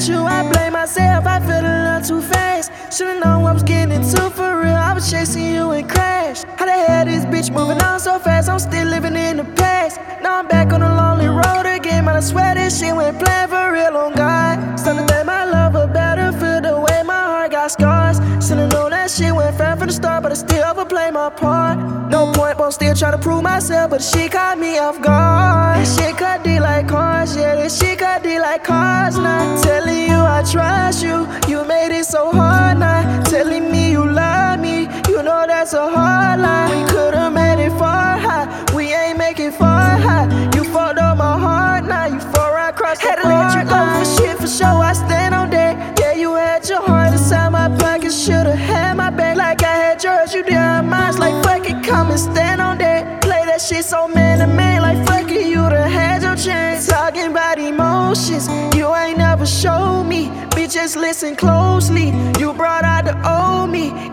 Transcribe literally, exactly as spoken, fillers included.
at you, I blame myself, I feel a little too fast. Should've known what I was getting into for real, I was chasing you and crashed. How the hell this bitch moving on so fast, I'm still living in the past. Now I'm back on the lonely road again, man, I swear this shit went plain for real on God. Starting to make my lover better, feel the way my heart got scars. Should've known that shit went fair from the start, but I still overplay my part. No point, but I'm still trying to prove myself, but she caught me off guard. This shit cut D like cars, yeah, this shit cut D like cars. Not telling you I trust you, you made it so hard. Not telling me you love me, you know that's a hard line. We could've made it far high, we ain't make it far high. You fucked up my heart, now you far right across the board. Had to let you go for shit for sure, I stand on that. Yeah, you had your heart inside my pocket, should've had my back like I had yours. You did have mine, like fuck it, come and stand on that. Play that shit so man to man, like fuck it, you done had your chance. Talking about emotions, you ain't never showed me. Bitch, just listen closely, you brought out the old me.